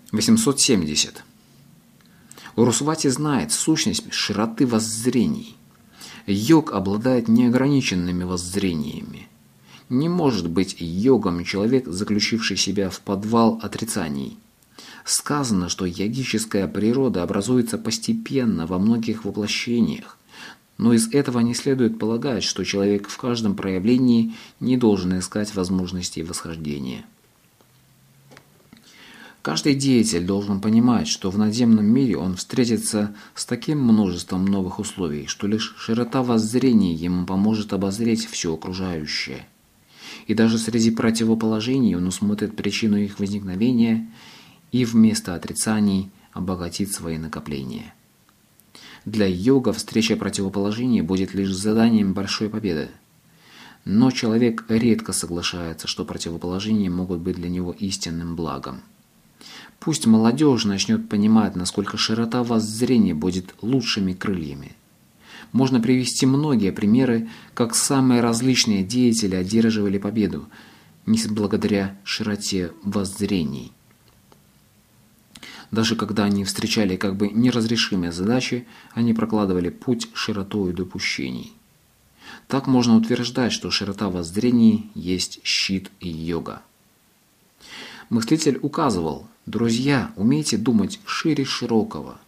870. Урусвати знает сущность широты воззрений. Йог обладает неограниченными воззрениями. Не может быть йогом человек, заключивший себя в подвал отрицаний. Сказано, что йогическая природа образуется постепенно во многих воплощениях, но из этого не следует полагать, что человек в каждом проявлении не должен искать возможностей восхождения. Каждый деятель должен понимать, что в надземном мире он встретится с таким множеством новых условий, что лишь широта воззрения ему поможет обозреть все окружающее. И даже среди противоположений он усмотрит причину их возникновения и вместо отрицаний обогатит свои накопления. Для йога встреча противоположений будет лишь заданием большой победы. Но человек редко соглашается, что противоположения могут быть для него истинным благом. Пусть молодежь начнет понимать, насколько широта воззрения будет лучшими крыльями. Можно привести многие примеры, как самые различные деятели одерживали победу, не благодаря широте воззрений. Даже когда они встречали как бы неразрешимые задачи, они прокладывали путь широтою допущений. Так можно утверждать, что широта воззрений есть щит йога. Мыслитель указывал: «Друзья, умейте думать шире широкого.